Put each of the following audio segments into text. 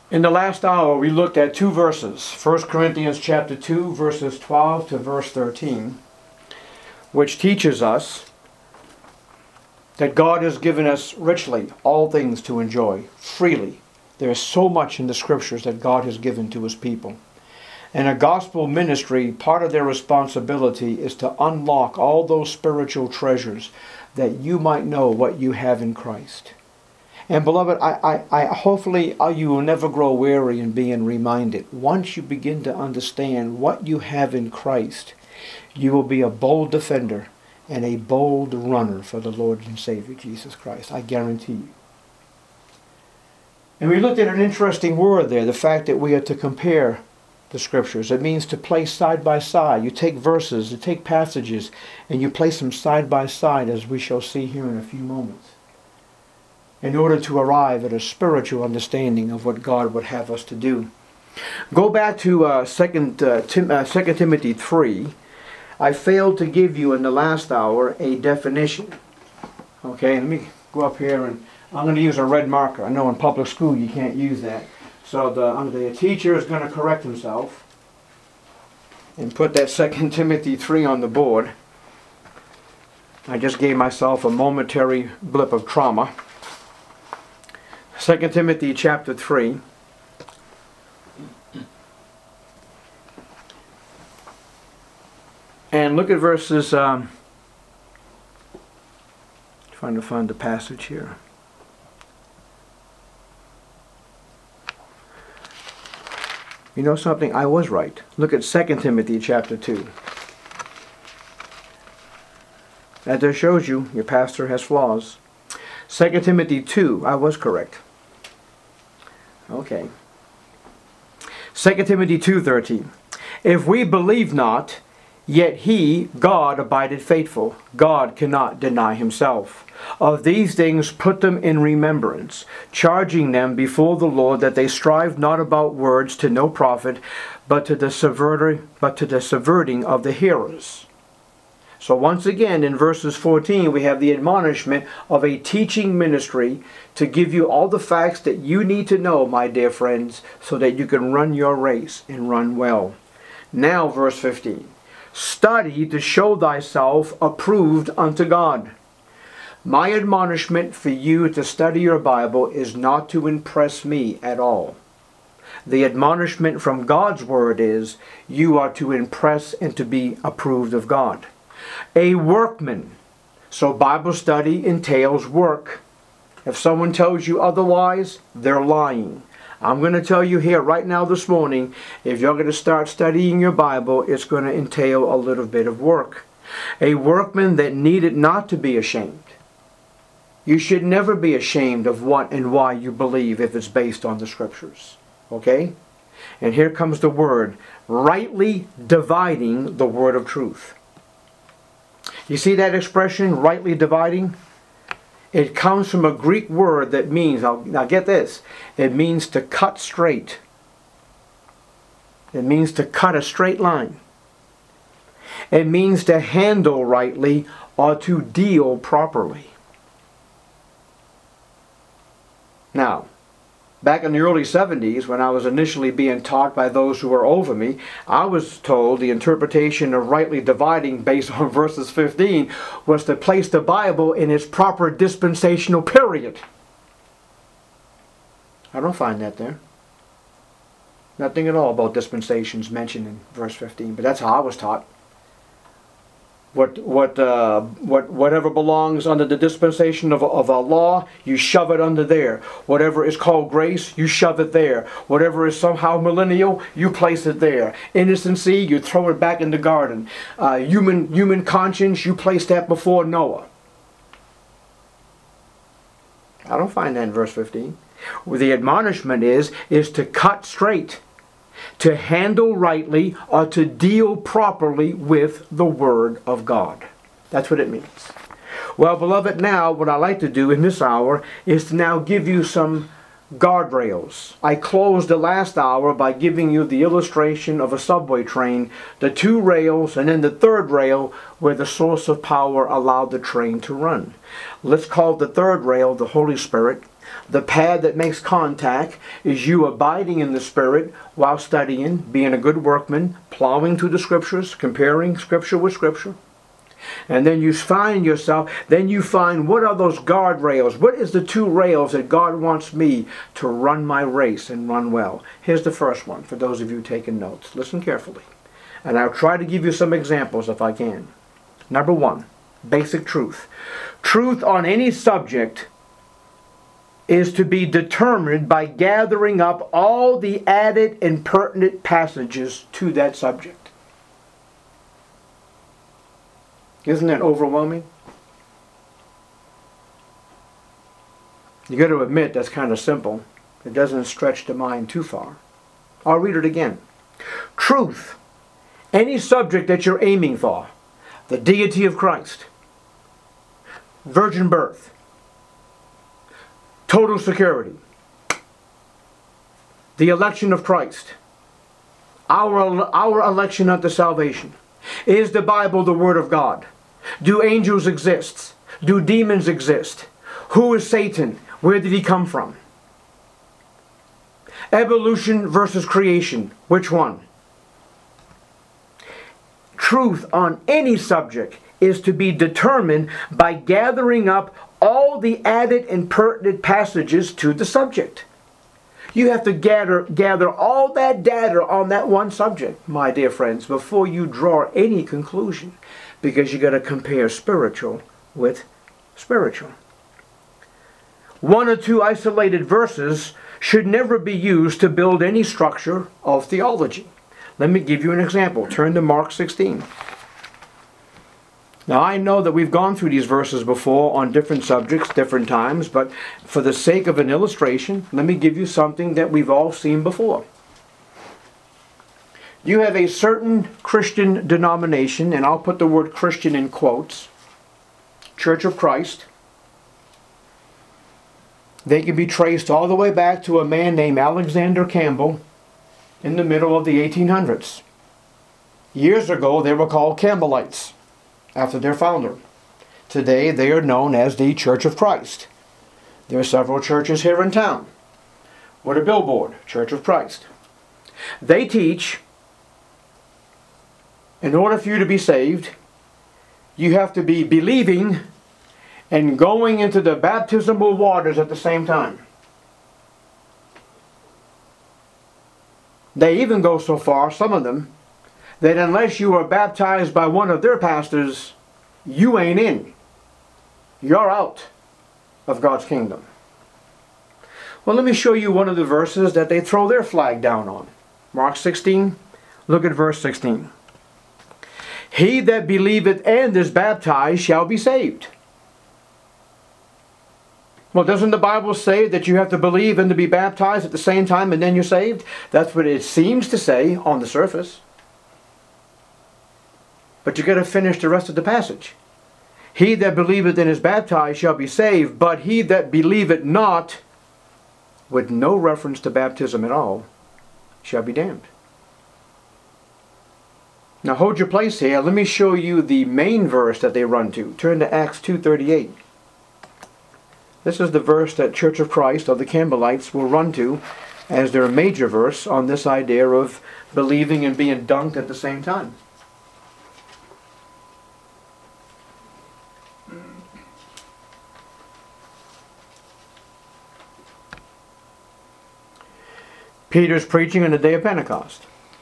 In the last hour, we looked at two verses, 1 Corinthians chapter 2, verses 12 to verse 13, which teaches us that God has given us richly all things to enjoy, freely. There is so much in the Scriptures that God has given to His people. And a gospel ministry, part of their responsibility is to unlock all those spiritual treasures that you might know what you have in Christ. And beloved, I hopefully you will never grow weary in being reminded. Once you begin to understand what you have in Christ, you will be a bold defender and a bold runner for the Lord and Savior Jesus Christ. I guarantee you. And we looked at an interesting word there, the fact that we are to compare the Scriptures. It means to place side by side. You take verses, you take passages, and you place them side by side, as we shall see here in a few moments, in order to arrive at a spiritual understanding of what God would have us to do. Go back to 2 Timothy 3. I failed to give you in the last hour a definition. Okay, let me go up here, and I'm going to use a red marker. I know in public school you can't use that. So the teacher is going to correct himself and put that 2 Timothy 3 on the board. I just gave myself a momentary blip of trauma. 2 Timothy chapter 3. And look at verses, trying to find the passage here. You know something? I was right. Look at 2 Timothy chapter 2. That just shows you your pastor has flaws. 2 Timothy 2, I was correct. Okay. 2 Timothy 2:13. If we believe not, yet he, God, abideth faithful. God cannot deny himself. Of these things put them in remembrance, charging them before the Lord that they strive not about words to no profit, but to the subverting of the hearers. So once again, in verses 14, we have the admonishment of a teaching ministry to give you all the facts that you need to know, my dear friends, so that you can run your race and run well. Now, verse 15. Study to show thyself approved unto God. My admonishment for you to study your Bible is not to impress me at all. The admonishment from God's Word is you are to impress and to be approved of God. A workman. So Bible study entails work. If someone tells you otherwise, they're lying. I'm going to tell you here right now this morning, if you're going to start studying your Bible, it's going to entail a little bit of work. A workman that needed not to be ashamed. You should never be ashamed of what and why you believe if it's based on the Scriptures. Okay? And here comes the word, rightly dividing the word of truth. You see that expression, rightly dividing? It comes from a Greek word that means, now get this, it means to cut straight. It means to cut a straight line. It means to handle rightly or to deal properly. Now, back in the early 70s, when I was initially being taught by those who were over me, I was told the interpretation of rightly dividing based on verses 15 was to place the Bible in its proper dispensational period. I don't find that there. Nothing at all about dispensations mentioned in verse 15, but that's how I was taught. Whatever belongs under the dispensation of a law, you shove it under there. Whatever is called grace, you shove it there. Whatever is somehow millennial, you place it there. Innocency, you throw it back in the garden. Human conscience, you place that before Noah. I don't find that in verse 15. Well, the admonishment is to cut straight, to handle rightly, or to deal properly with the Word of God. That's what it means. Well, beloved, now what I like to do in this hour is to now give you some guardrails. I closed the last hour by giving you the illustration of a subway train, the two rails, and then the third rail where the source of power allowed the train to run. Let's call the third rail the Holy Spirit. The pad that makes contact is you abiding in the Spirit while studying, being a good workman, plowing through the Scriptures, comparing Scripture with Scripture. And then you find yourself, what are those guardrails? What is the two rails that God wants me to run my race and run well? Here's the first one for those of you taking notes. Listen carefully. And I'll try to give you some examples if I can. Number one, basic truth. Truth on any subject is to be determined by gathering up all the added and pertinent passages to that subject. Isn't that overwhelming? You got to admit that's kind of simple. It doesn't stretch the mind too far. I'll read it again. Truth, any subject that you're aiming for, the deity of Christ, virgin birth, total security, the election of Christ, our election unto salvation. Is the Bible the Word of God? Do angels exist? Do demons exist? Who is Satan? Where did he come from? Evolution versus creation. Which one? Truth on any subject is to be determined by gathering up all the added and pertinent passages to the subject. You have to gather all that data on that one subject, my dear friends, before you draw any conclusion, because you got to compare spiritual with spiritual. One or two isolated verses should never be used to build any structure of theology. Let me give you an example. Turn to Mark 16. Now, I know that we've gone through these verses before on different subjects, different times, but for the sake of an illustration, let me give you something that we've all seen before. You have a certain Christian denomination, and I'll put the word Christian in quotes, Church of Christ. They can be traced all the way back to a man named Alexander Campbell in the middle of the 1800s. Years ago, they were called Campbellites, after their founder. Today, they are known as the Church of Christ. There are several churches here in town. With a billboard, Church of Christ. They teach, in order for you to be saved, you have to be believing and going into the baptismal waters at the same time. They even go so far, some of them, that unless you are baptized by one of their pastors, you ain't in. You're out of God's kingdom. Well, let me show you one of the verses that they throw their flag down on. Mark 16, look at verse 16. He that believeth and is baptized shall be saved. Well, doesn't the Bible say that you have to believe and to be baptized at the same time and then you're saved? That's what it seems to say on the surface. But you got to finish the rest of the passage. He that believeth and is baptized shall be saved, but he that believeth not, with no reference to baptism at all, shall be damned. Now hold your place here. Let me show you the main verse that they run to. Turn to Acts 2:38. This is the verse that Church of Christ, or the Campbellites, will run to as their major verse on this idea of believing and being dunked at the same time. Peter's preaching on the day of Pentecost.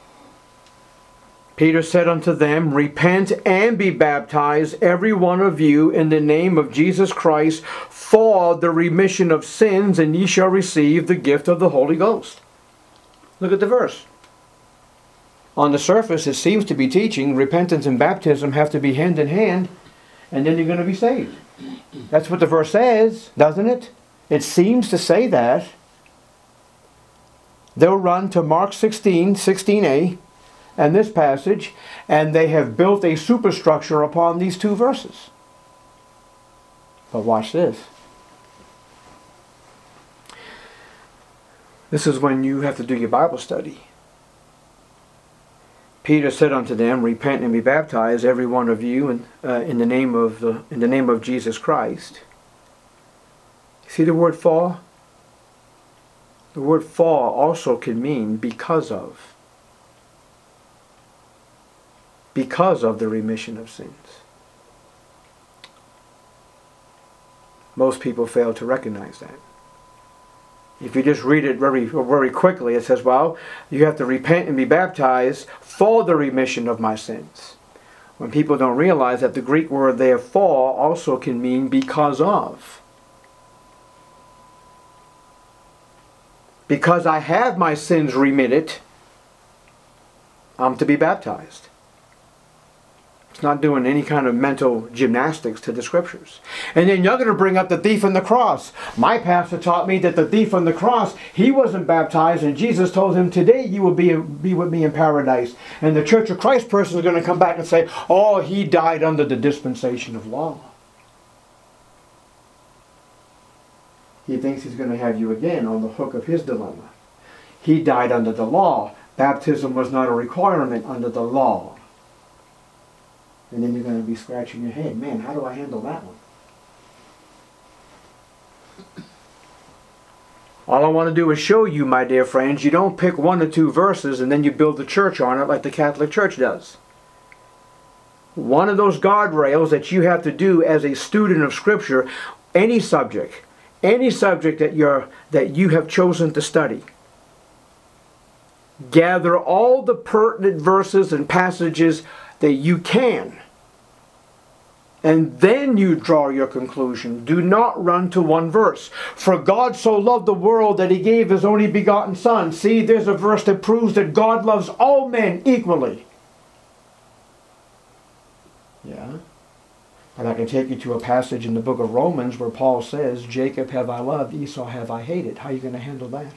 Peter said unto them, Repent and be baptized, every one of you, in the name of Jesus Christ, for the remission of sins, and ye shall receive the gift of the Holy Ghost. Look at the verse. On the surface, it seems to be teaching repentance and baptism have to be hand in hand, and then you're going to be saved. That's what the verse says, doesn't it? It seems to say that. They'll run to Mark 16:16a, and this passage, and they have built a superstructure upon these two verses. But watch this. This is when you have to do your Bible study. Peter said unto them, repent and be baptized, every one of you, in the name of Jesus Christ. See the word for? The word for also can mean because of. Because of the remission of sins. Most people fail to recognize that. If you just read it very, very quickly, it says, well, you have to repent and be baptized for the remission of my sins. When people don't realize that the Greek word there, for, also can mean because of. Because I have my sins remitted, I'm to be baptized. It's not doing any kind of mental gymnastics to the scriptures. And then you're going to bring up the thief on the cross. My pastor taught me that the thief on the cross, he wasn't baptized, and Jesus told him, today you will be with me in paradise. And the Church of Christ person is going to come back and say, oh, he died under the dispensation of law. He thinks he's going to have you again on the hook of his dilemma. He died under the law. Baptism was not a requirement under the law. And then you're going to be scratching your head. Man, how do I handle that one? All I want to do is show you, my dear friends, you don't pick one or two verses and then you build a church on it like the Catholic Church does. One of those guardrails that you have to do as a student of Scripture, any subject that you have chosen to study, gather all the pertinent verses and passages that you can, and then you draw your conclusion. Do not run to one verse. For God so loved the world that he gave his only begotten Son. See, there's a verse that proves that God loves all men equally. Yeah. And I can take you to a passage in the book of Romans where Paul says, Jacob have I loved, Esau have I hated. How are you going to handle that?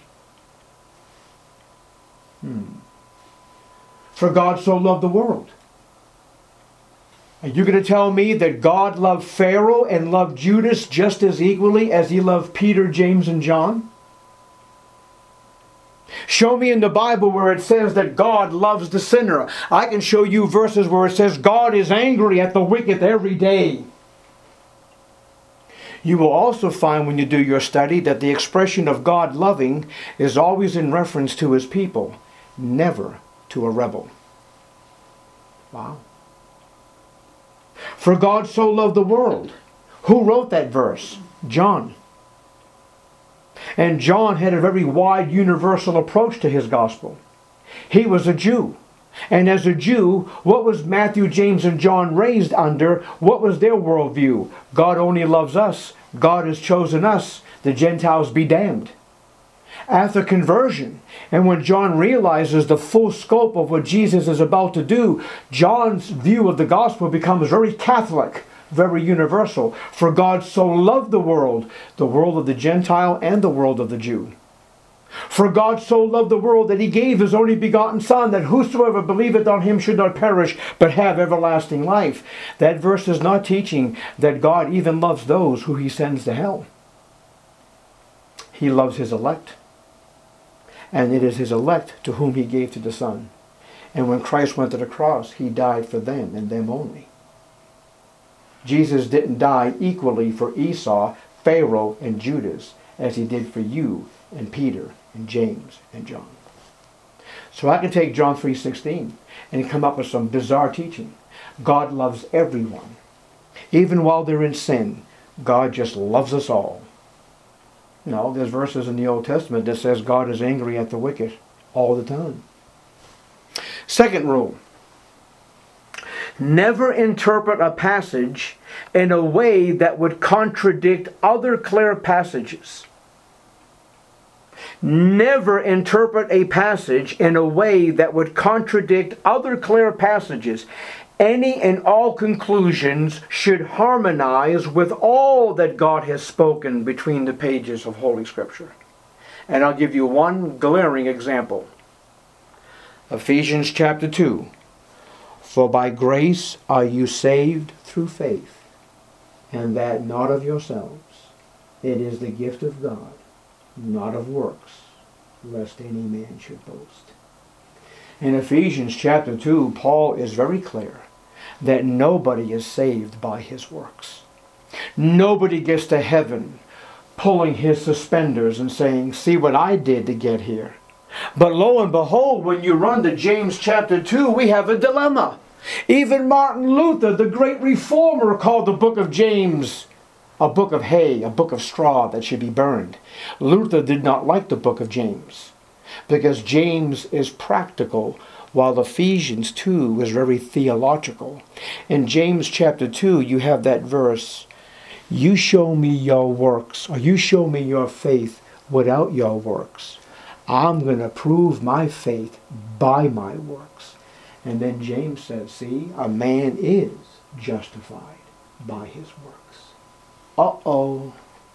For God so loved the world. Are you going to tell me that God loved Pharaoh and loved Judas just as equally as he loved Peter, James, and John? Show me in the Bible where it says that God loves the sinner. I can show you verses where it says God is angry at the wicked every day. You will also find when you do your study that the expression of God loving is always in reference to his people, never to a rebel. Wow. For God so loved the world. Who wrote that verse? John. And John had a very wide universal approach to his gospel. He was a Jew. And as a Jew, what was Matthew, James, and John raised under? What was their worldview? God only loves us. God has chosen us. The Gentiles be damned. After conversion, and when John realizes the full scope of what Jesus is about to do, John's view of the gospel becomes very Catholic, very universal. For God so loved the world of the Gentile and the world of the Jew. For God so loved the world that he gave his only begotten Son, that whosoever believeth on him should not perish, but have everlasting life. That verse is not teaching that God even loves those who he sends to hell. He loves his elect. And it is his elect to whom he gave to the Son. And when Christ went to the cross, he died for them and them only. Jesus didn't die equally for Esau, Pharaoh, and Judas as he did for you and Peter and James and John. So I can take John 3:16 and come up with some bizarre teaching. God loves everyone. Even while they're in sin, God just loves us all. No, there's verses in the Old Testament that says God is angry at the wicked all the time. Second rule. Never interpret a passage in a way that would contradict other clear passages. Never interpret a passage in a way that would contradict other clear passages. Any and all conclusions should harmonize with all that God has spoken between the pages of Holy Scripture. And I'll give you one glaring example. Ephesians chapter 2. For by grace are you saved through faith, and that not of yourselves. It is the gift of God, not of works, lest any man should boast. In Ephesians chapter 2, Paul is very clear that nobody is saved by his works. Nobody gets to heaven pulling his suspenders and saying, see what I did to get here. But lo and behold, when you run to James chapter 2, we have a dilemma. Even Martin Luther, the great reformer, called the book of James a book of hay, a book of straw that should be burned. Luther did not like the book of James because James is practical while Ephesians 2 is very theological. In James chapter 2, you have that verse, you show me your works, or you show me your faith without your works. I'm going to prove my faith by my works. And then James says, see, a man is justified by his works. Uh-oh.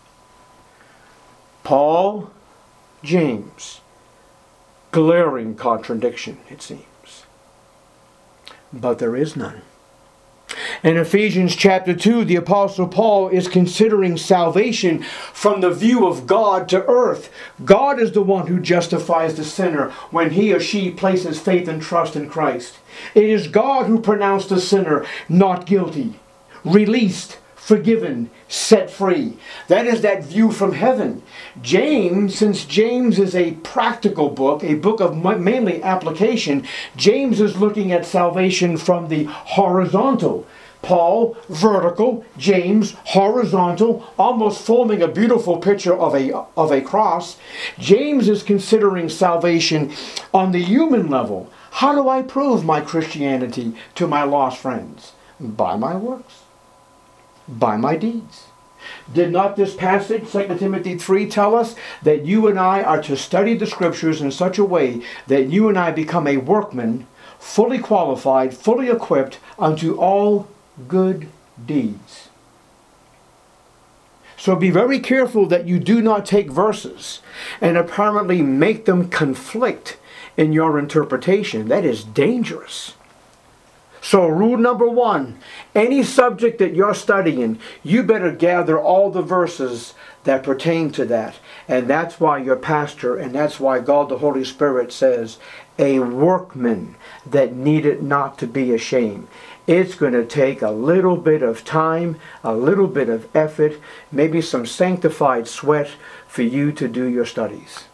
Paul, James, glaring contradiction, it seems. But there is none. In Ephesians chapter 2, the Apostle Paul is considering salvation from the view of God to earth. God is the one who justifies the sinner when he or she places faith and trust in Christ. It is God who pronounced the sinner not guilty, released, forgiven, set free. That is that view from heaven. James, since James is a practical book, a book of mainly application, James is looking at salvation from the horizontal. Paul, vertical, James, horizontal, almost forming a beautiful picture of a cross. James is considering salvation on the human level. How do I prove my Christianity to my lost friends? By my works. By my deeds. Did not this passage, 2 Timothy 3, tell us that you and I are to study the Scriptures in such a way that you and I become a workman, fully qualified, fully equipped unto all good deeds? So be very careful that you do not take verses and apparently make them conflict in your interpretation. That is dangerous. So rule number 1, any subject that you're studying, you better gather all the verses that pertain to that. And that's why your pastor, and that's why God the Holy Spirit says, a workman that needed not to be ashamed. It's going to take a little bit of time, a little bit of effort, maybe some sanctified sweat for you to do your studies.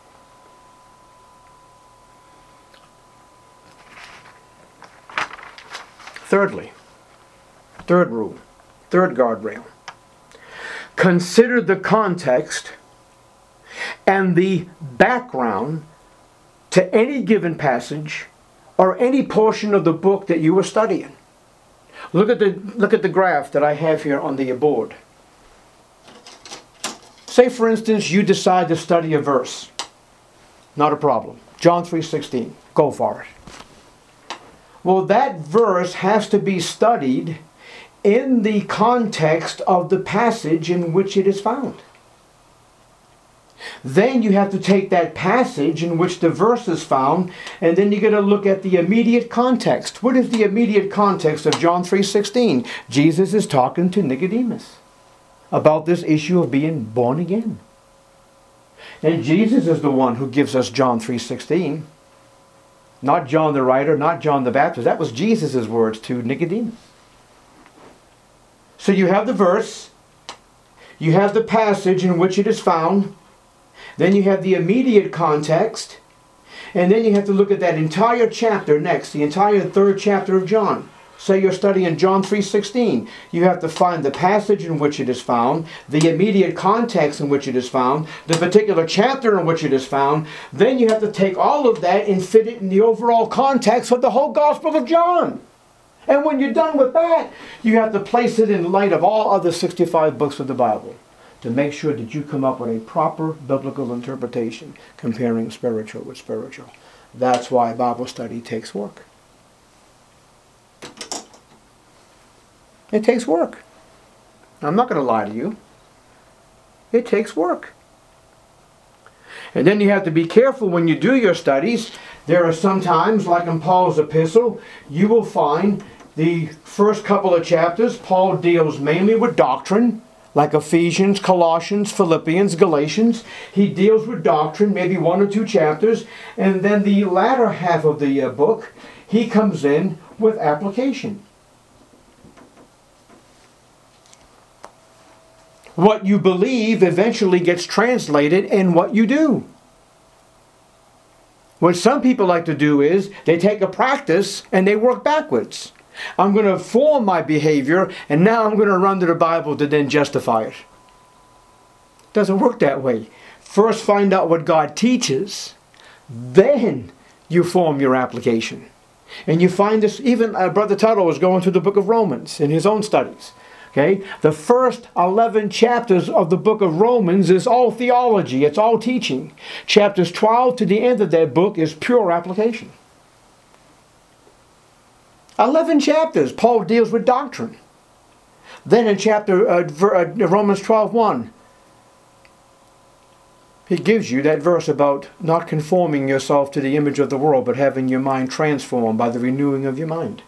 Thirdly, third rule, third guardrail. Consider the context and the background to any given passage or any portion of the book that you are studying. Look at the graph that I have here on the board. Say, for instance, you decide to study a verse. Not a problem. John 3:16. Go for it. Well, that verse has to be studied in the context of the passage in which it is found. Then you have to take that passage in which the verse is found, and then you got to look at the immediate context. What is the immediate context of John 3:16? Jesus is talking to Nicodemus about this issue of being born again. And Jesus is the one who gives us John 3:16. Not John the writer, not John the Baptist. That was Jesus' words to Nicodemus. So you have the verse, you have the passage in which it is found, then you have the immediate context, and then you have to look at that entire chapter next, the entire third chapter of John. Say you're studying John 3:16. You have to find the passage in which it is found, the immediate context in which it is found, the particular chapter in which it is found. Then you have to take all of that and fit it in the overall context of the whole Gospel of John. And when you're done with that, you have to place it in light of all other 65 books of the Bible to make sure that you come up with a proper biblical interpretation, comparing spiritual with spiritual. That's why Bible study takes work. It takes work. I'm not going to lie to you. It takes work. And then you have to be careful when you do your studies. There are some times, like in Paul's epistle, you will find the first couple of chapters, Paul deals mainly with doctrine, like Ephesians, Colossians, Philippians, Galatians. He deals with doctrine, maybe 1 or 2 chapters. And then the latter half of the book, he comes in with application. What you believe eventually gets translated in what you do. What some people like to do is they take a practice and they work backwards. I'm going to form my behavior, and now I'm going to run to the Bible to then justify it. It doesn't work that way. First find out what God teaches, then you form your application. And you find this, even Brother Tuttle was going through the book of Romans in his own studies. Okay? The first 11 chapters of the book of Romans is all theology. It's all teaching. Chapters 12 to the end of that book is pure application. 11 chapters, Paul deals with doctrine. Then in Romans 12:1, he gives you that verse about not conforming yourself to the image of the world, but having your mind transformed by the renewing of your mind.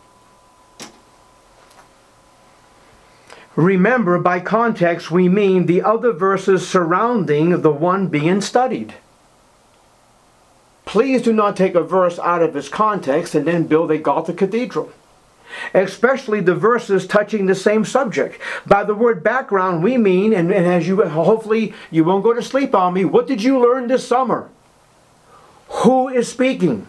Remember, by context, we mean the other verses surrounding the one being studied. Please do not take a verse out of its context and then build a Gothic cathedral. Especially the verses touching the same subject. By the word background, we mean, and as you hopefully you won't go to sleep on me, what did you learn this summer? Who is speaking?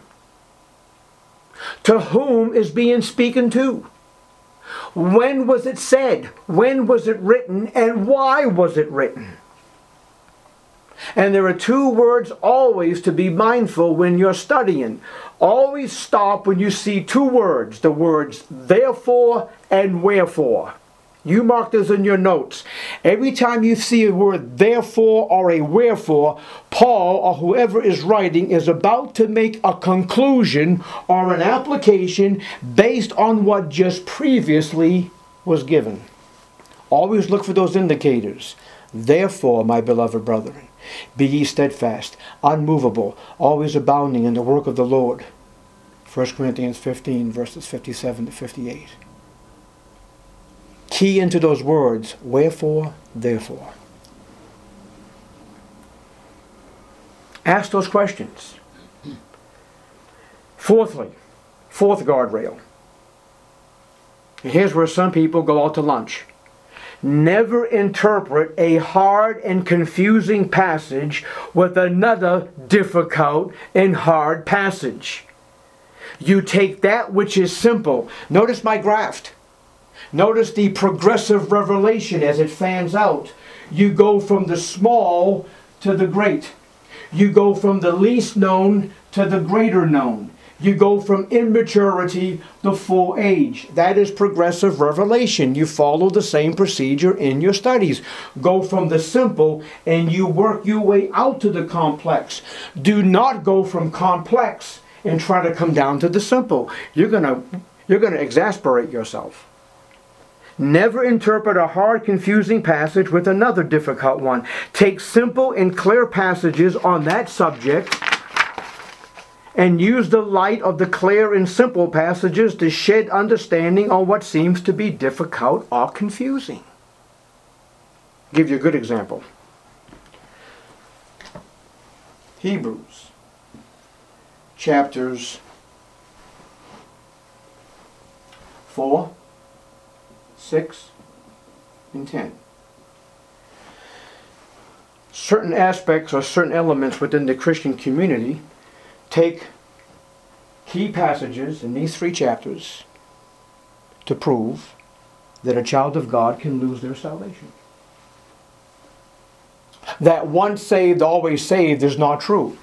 To whom is being spoken to? When was it said? When was it written? And why was it written? And there are 2 words always to be mindful when you're studying. Always stop when you see 2 words. The words therefore and wherefore. You mark those in your notes. Every time you see a word therefore or a wherefore, Paul or whoever is writing is about to make a conclusion or an application based on what just previously was given. Always look for those indicators. Therefore, my beloved brethren, be ye steadfast, unmovable, always abounding in the work of the Lord. 1 Corinthians 15, verses 57 to 58. Key into those words, wherefore, therefore. Ask those questions. Fourthly, 4th guardrail. And here's where some people go out to lunch. Never interpret a hard and confusing passage with another difficult and hard passage. You take that which is simple. Notice my graph. Notice the progressive revelation as it fans out. You go from the small to the great. You go from the least known to the greater known. You go from immaturity to full age. That is progressive revelation. You follow the same procedure in your studies. Go from the simple and you work your way out to the complex. Do not go from complex and try to come down to the simple. You're gonna exasperate yourself. Never interpret a hard, confusing passage with another difficult one. Take simple and clear passages on that subject and use the light of the clear and simple passages to shed understanding on what seems to be difficult or confusing. I'll give you a good example. Hebrews chapters 4, 6, and 10. Certain aspects or certain elements within the Christian community take key passages in these 3 chapters to prove that a child of God can lose their salvation. That once saved, always saved is not true.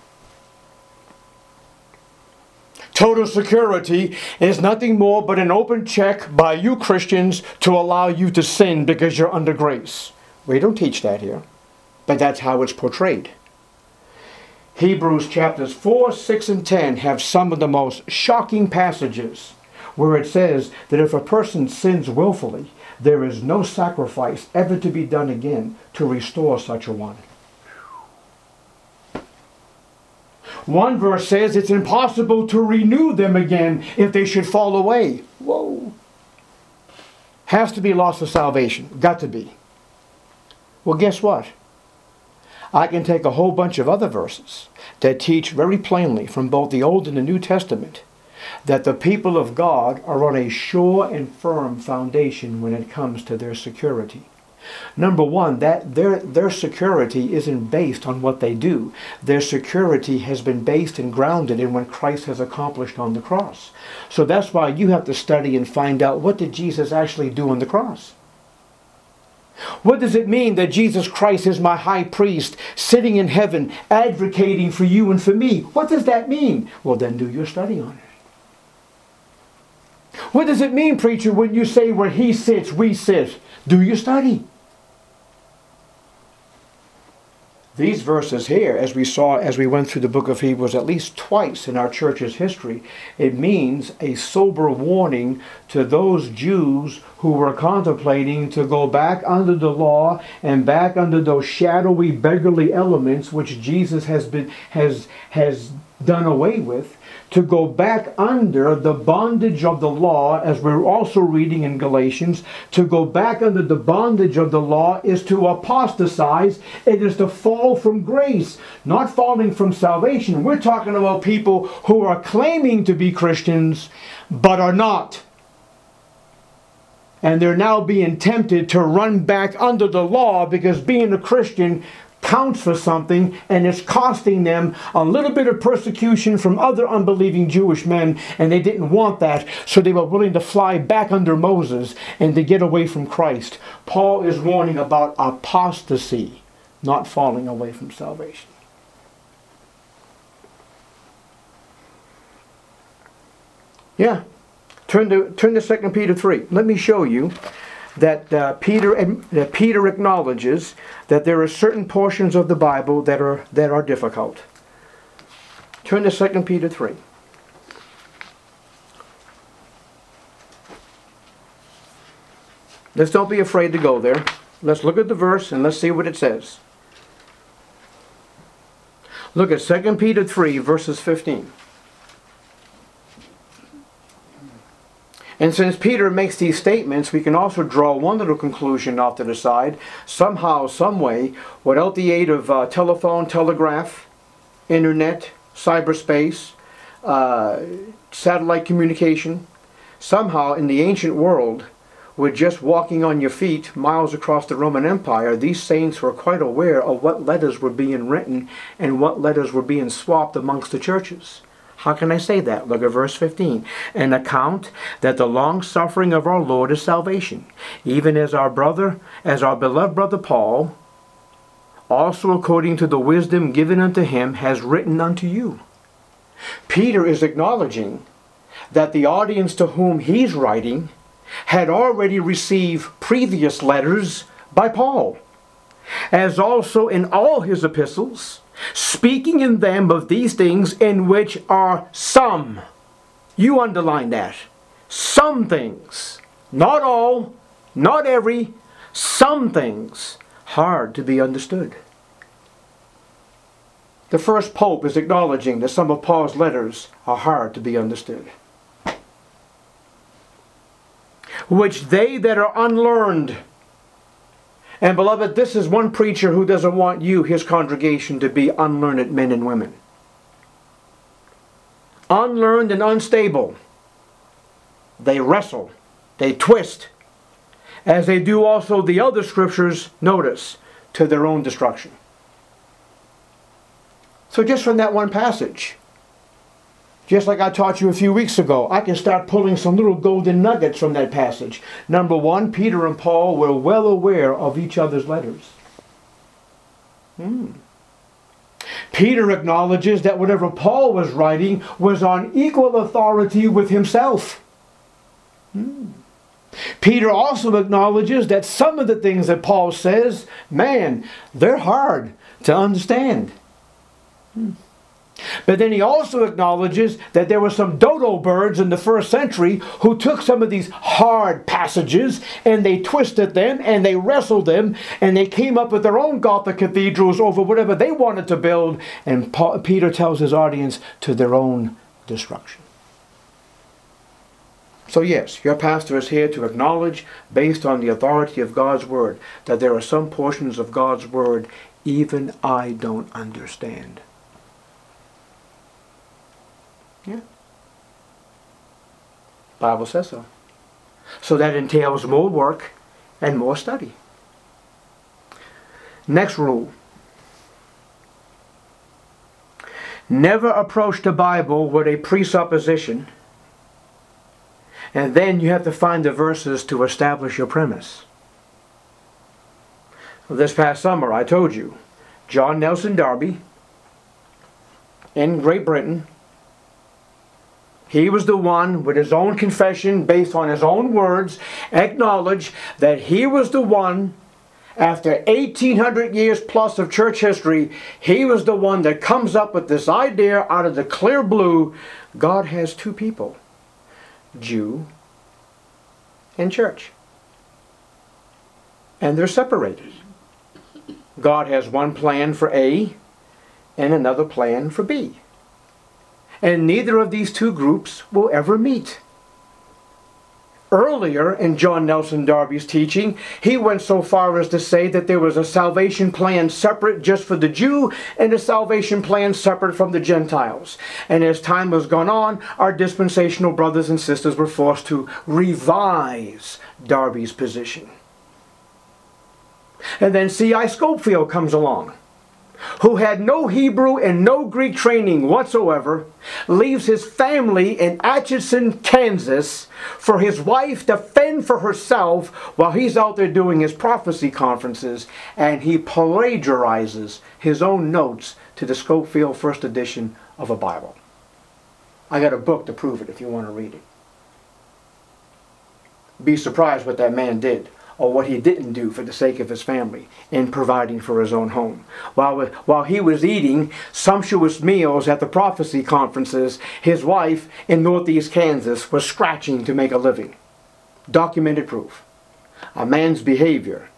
Total security is nothing more but an open check by you Christians to allow you to sin because you're under grace. We don't teach that here, but that's how it's portrayed. Hebrews chapters 4, 6, and 10 have some of the most shocking passages where it says that if a person sins willfully, there is no sacrifice ever to be done again to restore such a one. One verse says it's impossible to renew them again if they should fall away. Whoa. Has to be loss of salvation. Got to be. Well, guess what? I can take a whole bunch of other verses that teach very plainly from both the Old and the New Testament that the people of God are on a sure and firm foundation when it comes to their security. Number one, that their security isn't based on what they do. Their security has been based and grounded in what Christ has accomplished on the cross. So that's why you have to study and find out, what did Jesus actually do on the cross? What does it mean that Jesus Christ is my high priest, sitting in heaven, advocating for you and for me? What does that mean? Well, then do your study on it. What does it mean, preacher, when you say where he sits, we sit? Do your study. These verses here, as we saw as we went through the book of Hebrews at least twice in our church's history, it means a sober warning to those Jews who were contemplating to go back under the law and back under those shadowy, beggarly elements which Jesus has done away with, to go back under the bondage of the law, as we're also reading in Galatians. To go back under the bondage of the law is to apostatize. It is to fall from grace, not falling from salvation. We're talking about people who are claiming to be Christians, but are not. And they're now being tempted to run back under the law because being a Christian counts for something, and it's costing them a little bit of persecution from other unbelieving Jewish men, and they didn't want that, so they were willing to fly back under Moses and to get away from Christ. Paul is warning about apostasy, not falling away from salvation. Yeah, turn to 2 Peter 3. Let me show you that Peter acknowledges that there are certain portions of the Bible that are difficult. Turn to 2 Peter 3. Let's don't be afraid to go there. Let's look at the verse and let's see what it says. Look at 2 Peter 3, verses 15. And since Peter makes these statements, we can also draw one little conclusion off to the side. Somehow, some way, without the aid of telephone, telegraph, internet, cyberspace, satellite communication, somehow in the ancient world, with just walking on your feet miles across the Roman Empire, these saints were quite aware of what letters were being written and what letters were being swapped amongst the churches. How can I say that? Look at verse 15. An account that the long suffering of our Lord is salvation, even as our beloved brother Paul, also according to the wisdom given unto him, has written unto you. Peter is acknowledging that the audience to whom he's writing had already received previous letters by Paul, as also in all his epistles, speaking in them of these things, in which are some. You underline that. Some things. Not all, not every, some things hard to be understood. The first pope is acknowledging that some of Paul's letters are hard to be understood. Which they that are unlearned. And beloved, this is one preacher who doesn't want you, his congregation, to be unlearned men and women. Unlearned and unstable. They wrestle. They twist. As they do also the other scriptures, notice, to their own destruction. So just from that one passage, just like I taught you a few weeks ago, I can start pulling some little golden nuggets from that passage. Number one, Peter and Paul were well aware of each other's letters. Peter acknowledges that whatever Paul was writing was on equal authority with himself. Peter also acknowledges that some of the things that Paul says, man, they're hard to understand. But then he also acknowledges that there were some dodo birds in the first century who took some of these hard passages and they twisted them and they wrestled them and they came up with their own Gothic cathedrals over whatever they wanted to build. And Peter tells his audience, to their own destruction. So yes, your pastor is here to acknowledge, based on the authority of God's Word, that there are some portions of God's Word even I don't understand. Yeah. Bible says so. So that entails more work and more study. Next rule. Never approach the Bible with a presupposition, and then you have to find the verses to establish your premise. This past summer, I told you, John Nelson Darby in Great Britain, he was the one with his own confession, based on his own words, acknowledged that he was the one, after 1800 years plus of church history, he was the one that comes up with this idea out of the clear blue. God has two people, Jew and church. And they're separated. God has one plan for A and another plan for B. And neither of these two groups will ever meet. Earlier in John Nelson Darby's teaching, he went so far as to say that there was a salvation plan separate just for the Jew and a salvation plan separate from the Gentiles. And as time has gone on, our dispensational brothers and sisters were forced to revise Darby's position. And then C.I. Scofield comes along, who had no Hebrew and no Greek training whatsoever, leaves his family in Atchison, Kansas, for his wife to fend for herself while he's out there doing his prophecy conferences, and he plagiarizes his own notes to the Scofield First Edition of a Bible. I got a book to prove it if you want to read it. Be surprised what that man did, or what he didn't do for the sake of his family in providing for his own home. While he was eating sumptuous meals at the prophecy conferences, his wife in northeast Kansas was scratching to make a living. Documented proof. A man's behavior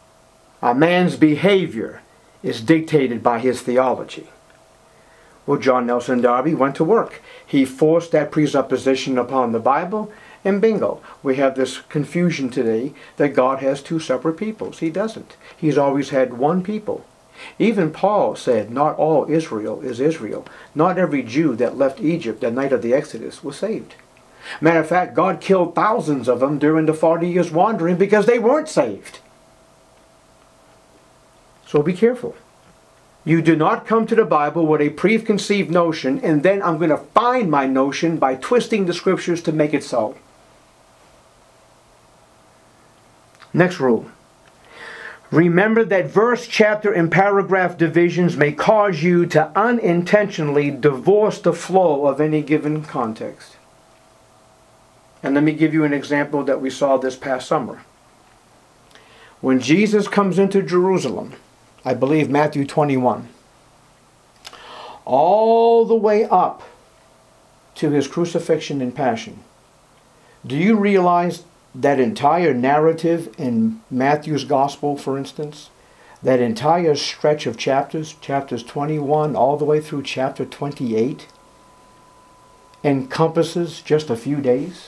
is dictated by his theology. Well, John Nelson Darby went to work. He forced that presupposition upon the Bible, and bingo, we have this confusion today that God has two separate peoples. He doesn't. He's always had one people. Even Paul said, not all Israel is Israel. Not every Jew that left Egypt the night of the Exodus was saved. Matter of fact, God killed thousands of them during the 40 years wandering because they weren't saved. So be careful. You do not come to the Bible with a preconceived notion, and then I'm going to find my notion by twisting the scriptures to make it so. Next rule. Remember that verse, chapter, and paragraph divisions may cause you to unintentionally divorce the flow of any given context. And let me give you an example that we saw this past summer. When Jesus comes into Jerusalem, I believe Matthew 21, all the way up to his crucifixion and passion, do you realize that entire narrative in Matthew's Gospel, for instance, that entire stretch of chapters 21 all the way through chapter 28, encompasses just a few days?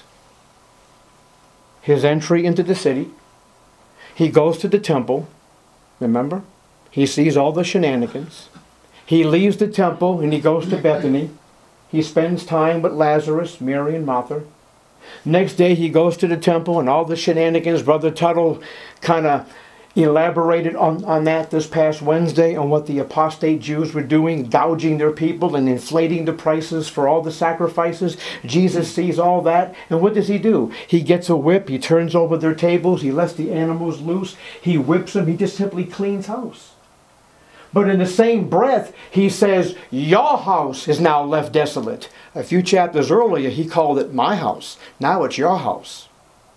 His entry into the city, he goes to the temple, remember? He sees all the shenanigans. He leaves the temple and he goes to Bethany. He spends time with Lazarus, Mary, and Martha. Next day he goes to the temple and all the shenanigans. Brother Tuttle kind of elaborated on that this past Wednesday, on what the apostate Jews were doing, gouging their people and inflating the prices for all the sacrifices. Jesus sees all that, and what does he do? He gets a whip, he turns over their tables, he lets the animals loose, he whips them, he just simply cleans house. But in the same breath, he says, your house is now left desolate. A few chapters earlier, he called it my house. Now it's your house.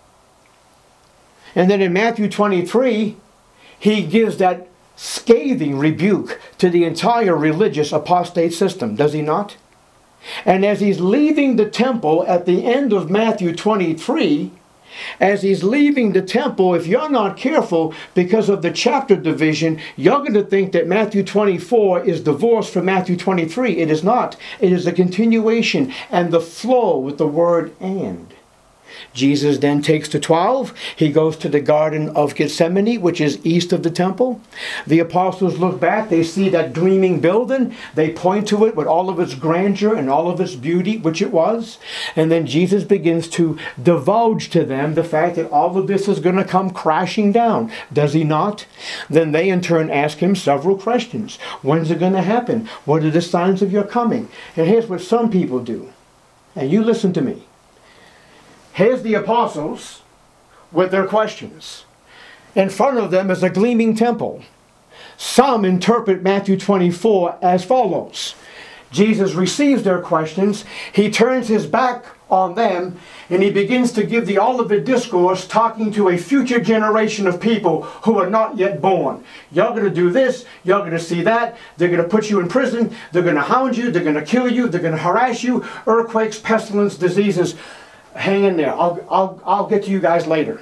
And then in Matthew 23, he gives that scathing rebuke to the entire religious apostate system, does he not? And as he's leaving the temple at the end of Matthew 23, as he's leaving the temple, if you're not careful, because of the chapter division, you're going to think that Matthew 24 is divorced from Matthew 23. It is not. It is a continuation and the flow with the word and. Jesus then takes the 12. He goes to the Garden of Gethsemane, which is east of the temple. The apostles look back. They see that gleaming building. They point to it with all of its grandeur and all of its beauty, which it was. And then Jesus begins to divulge to them the fact that all of this is going to come crashing down. Does he not? Then they in turn ask him several questions. When's it going to happen? What are the signs of your coming? And here's what some people do. And you listen to me. Here's the apostles with their questions. In front of them is a gleaming temple. Some interpret Matthew 24 as follows. Jesus receives their questions. He turns his back on them and he begins to give the Olivet Discourse, talking to a future generation of people who are not yet born. You're going to do this. You're going to see that. They're going to put you in prison. They're going to hound you. They're going to kill you. They're going to harass you. Earthquakes, pestilence, diseases. Hang in there. I'll get to you guys later.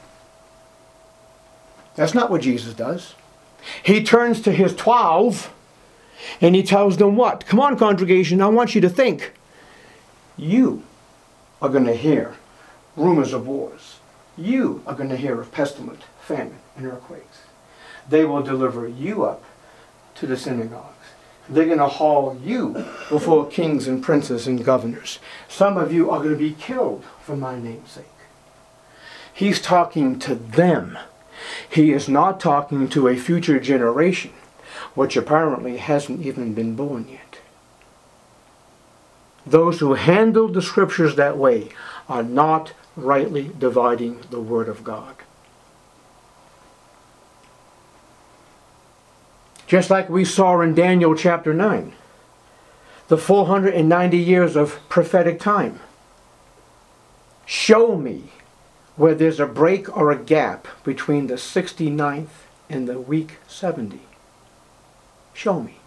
That's not what Jesus does. He turns to his 12 and he tells them what? Come on, congregation, I want you to think. You are going to hear rumors of wars. You are going to hear of pestilence, famine, and earthquakes. They will deliver you up to the synagogues. They're going to haul you before kings and princes and governors. Some of you are going to be killed for my name's sake. He's talking to them. He is not talking to a future generation, which apparently hasn't even been born yet. Those who handle the scriptures that way are not rightly dividing the word of God. Just like we saw in Daniel chapter 9, the 490 years of prophetic time. Show me where there's a break or a gap between the 69th and the week 70. Show me.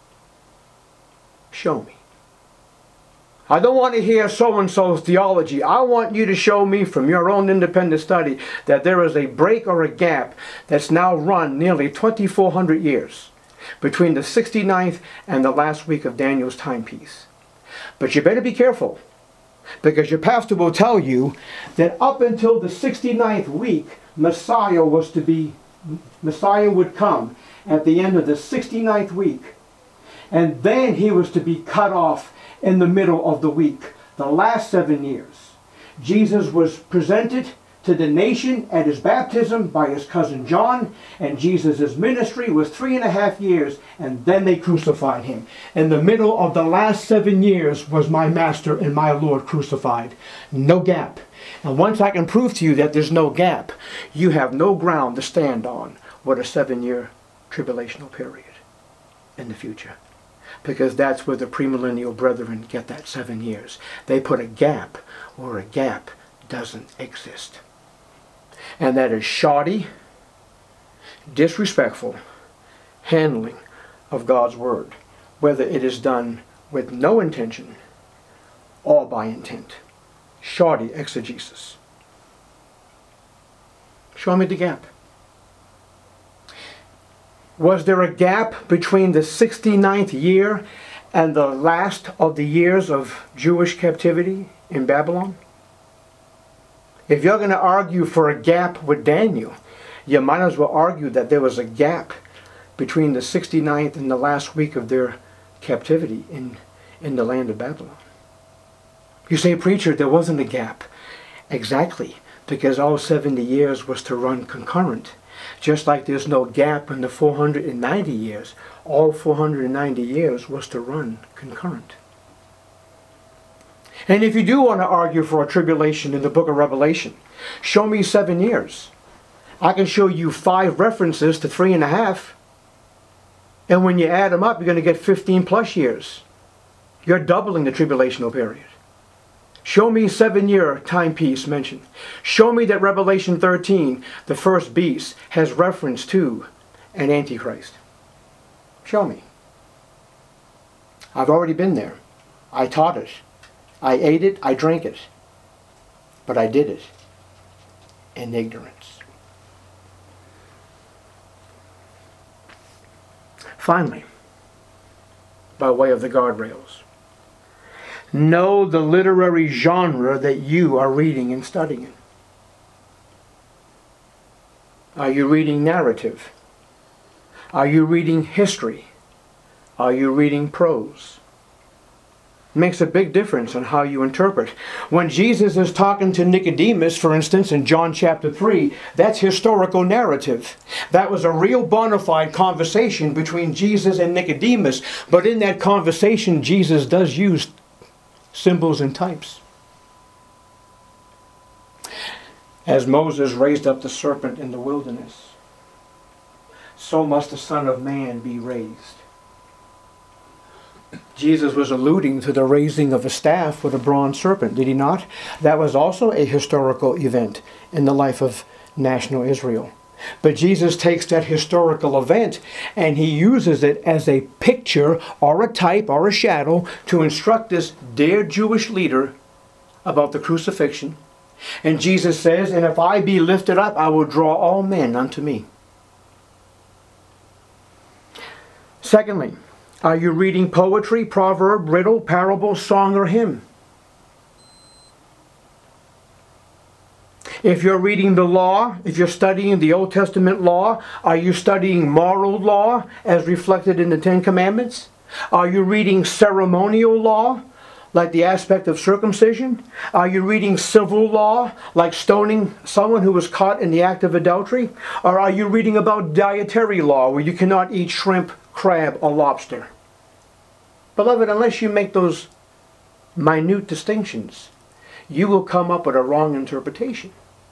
Show me. I don't want to hear so-and-so's theology. I want you to show me from your own independent study that there is a break or a gap that's now run nearly 2,400 years between the 69th and the last week of Daniel's timepiece. But you better be careful, because your pastor will tell you that up until the 69th week, Messiah would come at the end of the 69th week, and then he was to be cut off in the middle of the week. The last 7 years, Jesus was presented to the nation at his baptism by his cousin John, and Jesus' ministry was 3.5 years, and then they crucified him. In the middle of the last 7 years was my master and my Lord crucified. No gap. And once I can prove to you that there's no gap, you have no ground to stand on with a 7-year tribulational period in the future. Because that's where the premillennial brethren get that 7 years. They put a gap where a gap doesn't exist. And that is shoddy, disrespectful handling of God's word, whether it is done with no intention or by intent. Shoddy exegesis. Show me the gap. Was there a gap between the 69th year and the last of the years of Jewish captivity in Babylon? If you're going to argue for a gap with Daniel, you might as well argue that there was a gap between the 69th and the last week of their captivity in the land of Babylon. You say, preacher, there wasn't a gap. Exactly, because all 70 years was to run concurrent. Just like there's no gap in the 490 years. All 490 years was to run concurrent. And if you do want to argue for a tribulation in the book of Revelation, show me 7 years. I can show you 5 references to 3.5. And when you add them up, you're going to get 15 plus years. You're doubling the tribulational period. Show me 7-year timepiece mentioned. Show me that Revelation 13, the first beast, has reference to an Antichrist. Show me. I've already been there. I taught it. I ate it. I drank it. But I did it in ignorance. Finally, by way of the guardrails, Know the literary genre that you are reading and studying. Are you reading narrative? Are you reading history? Are you reading prose? It makes a big difference on how you interpret. When Jesus is talking to Nicodemus, for instance, in John chapter 3, that's historical narrative. That was a real bona fide conversation between Jesus and Nicodemus. But in that conversation, Jesus does use symbols and types. As Moses raised up the serpent in the wilderness, so must the Son of Man be raised. Jesus was alluding to the raising of a staff with a bronze serpent, did he not? That was also a historical event in the life of national Israel. But Jesus takes that historical event and he uses it as a picture or a type or a shadow to instruct this dear Jewish leader about the crucifixion. And Jesus says, "And if I be lifted up, I will draw all men unto me." Secondly, are you reading poetry, proverb, riddle, parable, song, or hymn? If you're reading the law, if you're studying the Old Testament law, are you studying moral law as reflected in the Ten Commandments? Are you reading ceremonial law, like the aspect of circumcision? Are you reading civil law, like stoning someone who was caught in the act of adultery? Or are you reading about dietary law, where you cannot eat shrimp, crab, or lobster? Beloved, unless you make those minute distinctions, you will come up with a wrong interpretation.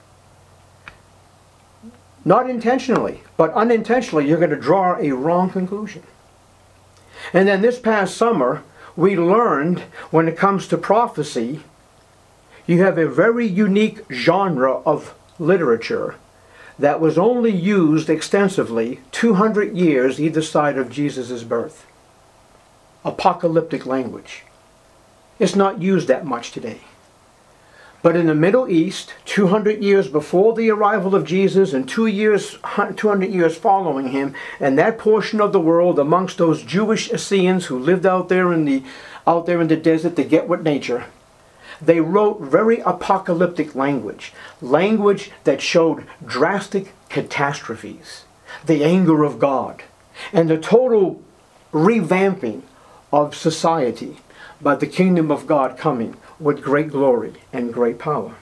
Not intentionally, but unintentionally, you're going to draw a wrong conclusion. And then this past summer, we learned when it comes to prophecy, you have a very unique genre of literature that was only used extensively 200 years either side of Jesus' birth. Apocalyptic language. It's not used that much today. But in the Middle East, 200 years before the arrival of Jesus and 200 years following him, and that portion of the world amongst those Jewish Essenes who lived out there in the desert to get with nature, they wrote very apocalyptic language that showed drastic catastrophes, the anger of God, and the total revamping of society by the kingdom of God coming with great glory and great power.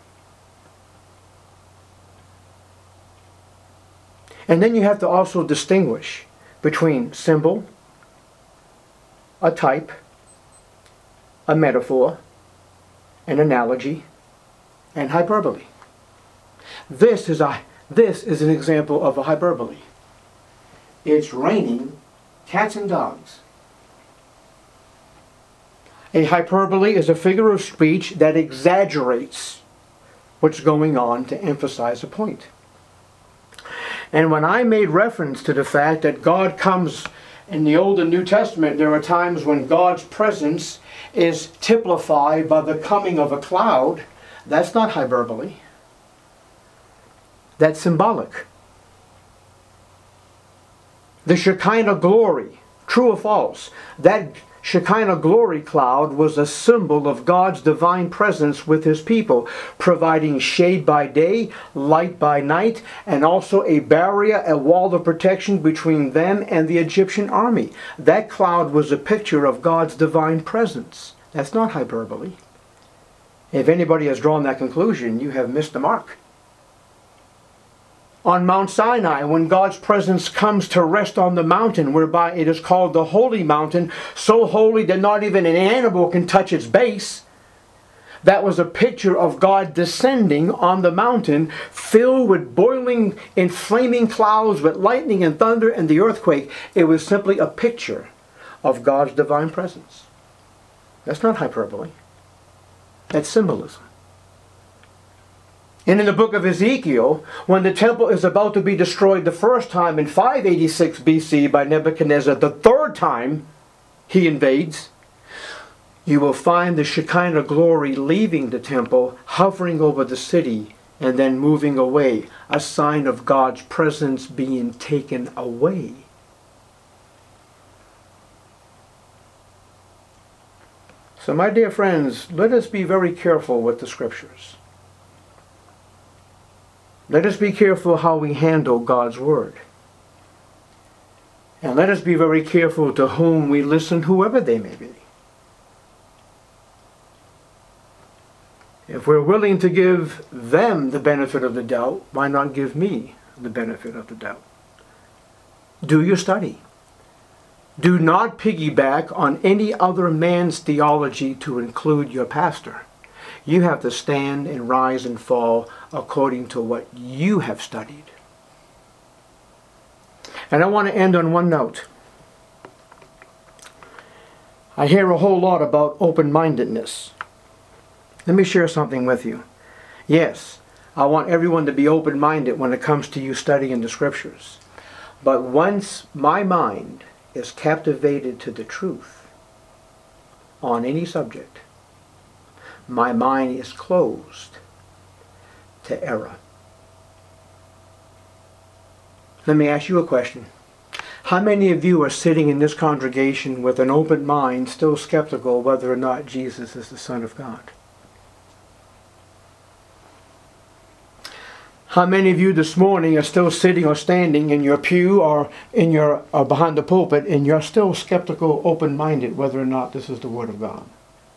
And then you have to also distinguish between symbol, a type, a metaphor, an analogy, and hyperbole. This is an example of a hyperbole. It's raining cats and dogs. A hyperbole is a figure of speech that exaggerates what's going on to emphasize a point. And when I made reference to the fact that God comes in the Old and New Testament, there are times when God's presence is typified by the coming of a cloud, that's not hyperbole. That's symbolic. The Shekinah glory, true or false, that Shekinah glory cloud was a symbol of God's divine presence with his people, providing shade by day, light by night, and also a barrier, a wall of protection between them and the Egyptian army. That cloud was a picture of God's divine presence. That's not hyperbole. If anybody has drawn that conclusion, you have missed the mark. On Mount Sinai, when God's presence comes to rest on the mountain, whereby it is called the Holy Mountain, so holy that not even an animal can touch its base, that was a picture of God descending on the mountain, filled with boiling and flaming clouds, with lightning and thunder and the earthquake. It was simply a picture of God's divine presence. That's not hyperbole. That's symbolism. And in the book of Ezekiel, when the temple is about to be destroyed the first time in 586 BC by Nebuchadnezzar, the third time he invades, you will find the Shekinah glory leaving the temple, hovering over the city, and then moving away, a sign of God's presence being taken away. So my dear friends, let us be very careful with the Scriptures. Let us be careful how we handle God's Word. And let us be very careful to whom we listen, whoever they may be. If we're willing to give them the benefit of the doubt, why not give me the benefit of the doubt? Do your study. Do not piggyback on any other man's theology to include your pastor. You have to stand and rise and fall according to what you have studied. And I want to end on one note. I hear a whole lot about open-mindedness. Let me share something with you. Yes, I want everyone to be open-minded when it comes to you studying the Scriptures. But once my mind is captivated to the truth on any subject, my mind is closed to error. Let me ask you a question. How many of you are sitting in this congregation with an open mind, still skeptical whether or not Jesus is the Son of God? How many of you this morning are still sitting or standing in your pew or behind the pulpit, and you're still skeptical, open-minded whether or not this is the Word of God?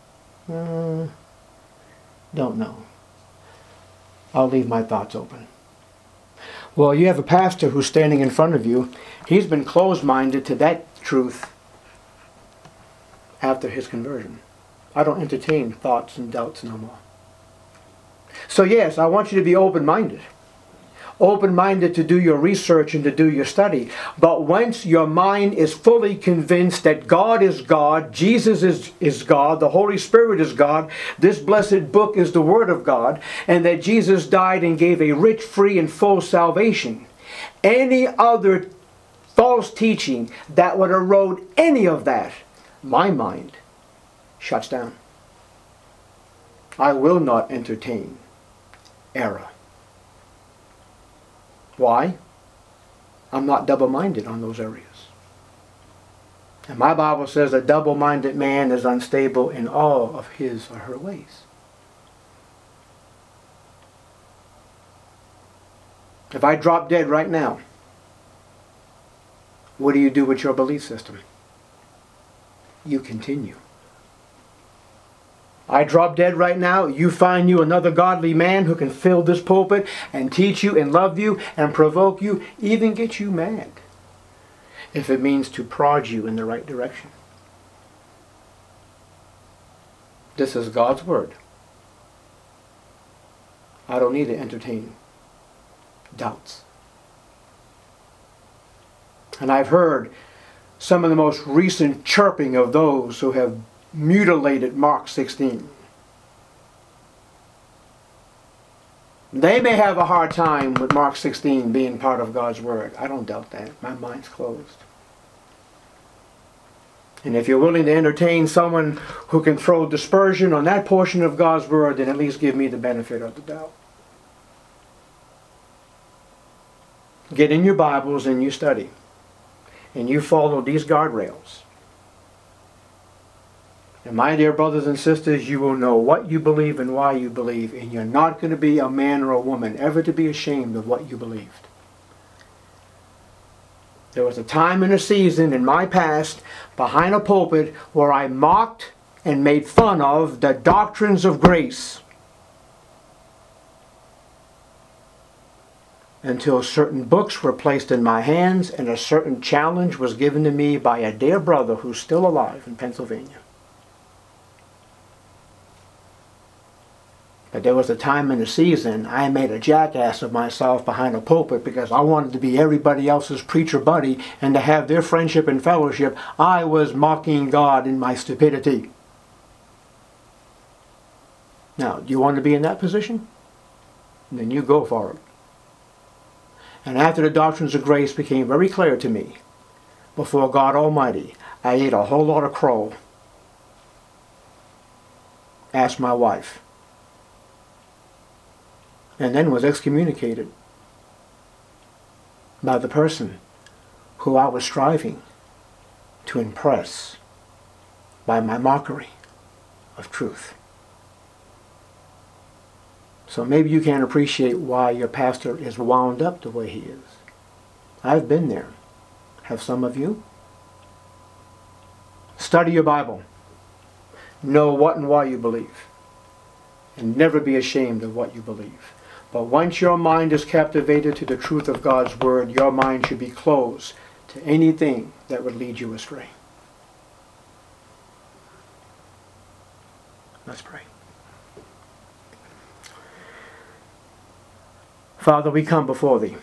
Don't know. I'll leave my thoughts open. Well, you have a pastor who's standing in front of you. He's been closed-minded to that truth after his conversion. I don't entertain thoughts and doubts no more. So yes, I want you to be open-minded. Open-minded to do your research and to do your study. But once your mind is fully convinced that God is God, Jesus is God, the Holy Spirit is God, this blessed book is the Word of God, and that Jesus died and gave a rich, free, and full salvation, any other false teaching that would erode any of that, my mind shuts down. I will not entertain error. Why? I'm not double-minded on those areas. And my Bible says a double-minded man is unstable in all of his or her ways. If I drop dead right now, what do you do with your belief system? You continue. I drop dead right now, you find you another godly man who can fill this pulpit and teach you and love you and provoke you, even get you mad, if it means to prod you in the right direction. This is God's Word. I don't need to entertain doubts. And I've heard some of the most recent chirping of those who have mutilated Mark 16. They may have a hard time with Mark 16 being part of God's Word. I don't doubt that. My mind's closed. And if you're willing to entertain someone who can throw dispersion on that portion of God's Word, then at least give me the benefit of the doubt. Get in your Bibles and you study. And you follow these guardrails. And my dear brothers and sisters, you will know what you believe and why you believe, and you're not going to be a man or a woman ever to be ashamed of what you believed. There was a time and a season in my past behind a pulpit where I mocked and made fun of the doctrines of grace until certain books were placed in my hands and a certain challenge was given to me by a dear brother who's still alive in Pennsylvania. But there was a time in the season I made a jackass of myself behind a pulpit because I wanted to be everybody else's preacher buddy and to have their friendship and fellowship. I was mocking God in my stupidity. Now, do you want to be in that position? Then you go for it. And after the doctrines of grace became very clear to me, before God Almighty, I ate a whole lot of crow. Asked my wife. And then was excommunicated by the person who I was striving to impress by my mockery of truth. So maybe you can't appreciate why your pastor is wound up the way he is. I've been there. Have some of you? Study your Bible. Know what and why you believe. And never be ashamed of what you believe. But once your mind is captivated to the truth of God's Word, your mind should be closed to anything that would lead you astray. Let's pray. Father, we come before Thee,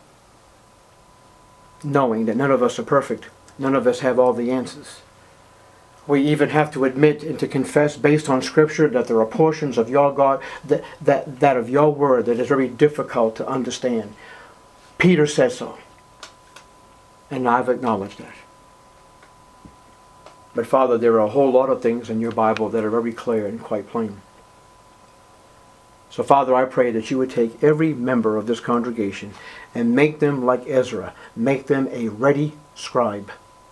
knowing that none of us are perfect. None of us have all the answers. We even have to admit and to confess based on Scripture that there are portions of your God, that of your Word that is very difficult to understand. Peter said so. And I've acknowledged that. But Father, there are a whole lot of things in your Bible that are very clear and quite plain. So Father, I pray that you would take every member of this congregation and make them like Ezra. Make them a ready scribe.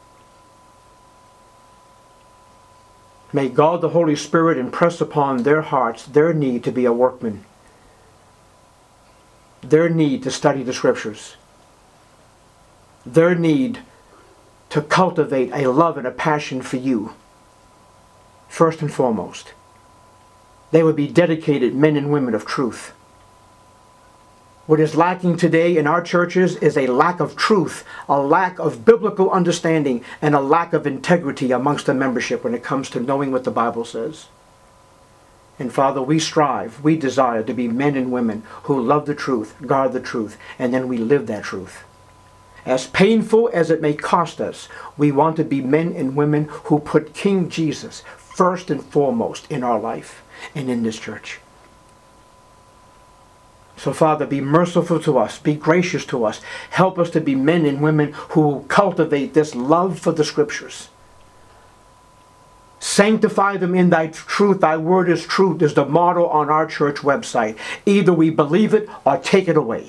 May God the Holy Spirit impress upon their hearts their need to be a workman. Their need to study the Scriptures. Their need to cultivate a love and a passion for you. First and foremost. They would be dedicated men and women of truth. What is lacking today in our churches is a lack of truth, a lack of biblical understanding, and a lack of integrity amongst the membership when it comes to knowing what the Bible says. And Father, we strive, we desire to be men and women who love the truth, guard the truth, and then we live that truth. As painful as it may cost us, we want to be men and women who put King Jesus first and foremost in our life and in this church. So Father, be merciful to us, be gracious to us. Help us to be men and women who cultivate this love for the Scriptures. Sanctify them in thy truth. Thy word is truth is the motto on our church website. Either we believe it or take it away.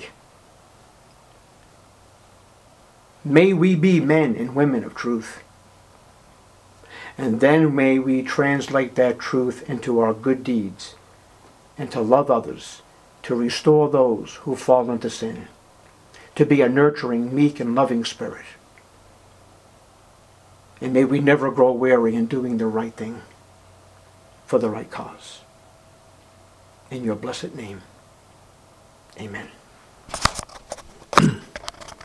May we be men and women of truth. And then may we translate that truth into our good deeds and to love others, to restore those who fall into sin, to be a nurturing, meek, and loving spirit. And may we never grow weary in doing the right thing for the right cause. In your blessed name, amen.